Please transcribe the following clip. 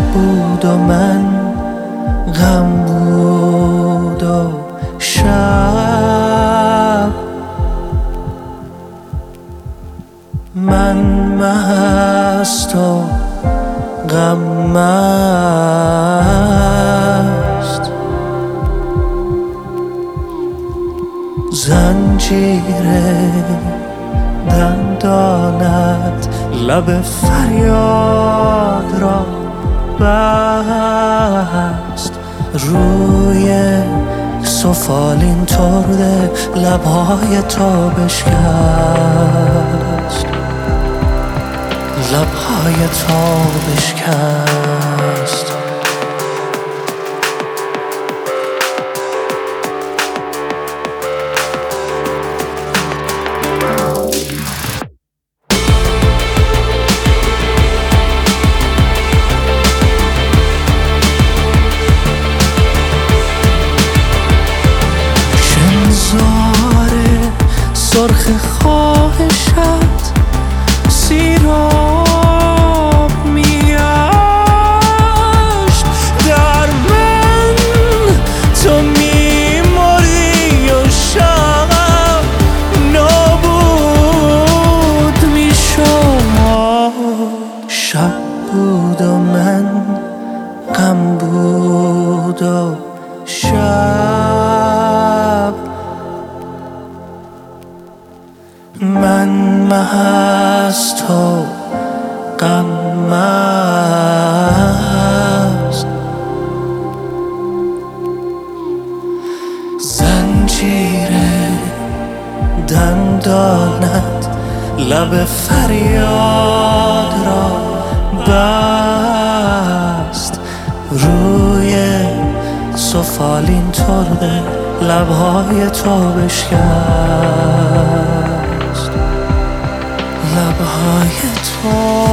بود و من غم بود و شب، من مست و غم مست. زنجیر دندانت لب فریاد را بست، روی سفالین ترده لبهای تو بشکست، لبهای تو بشکست. سرخ خواهشت سیراب میگشت در من، تو میمردی و شب نابود میشد. شب بود و من غم بود و شب، من مست و غم مست. زنجیر دندانت لب فریاد را بست، روی سفالین ترده لبهای تو بشکست، لبهای تو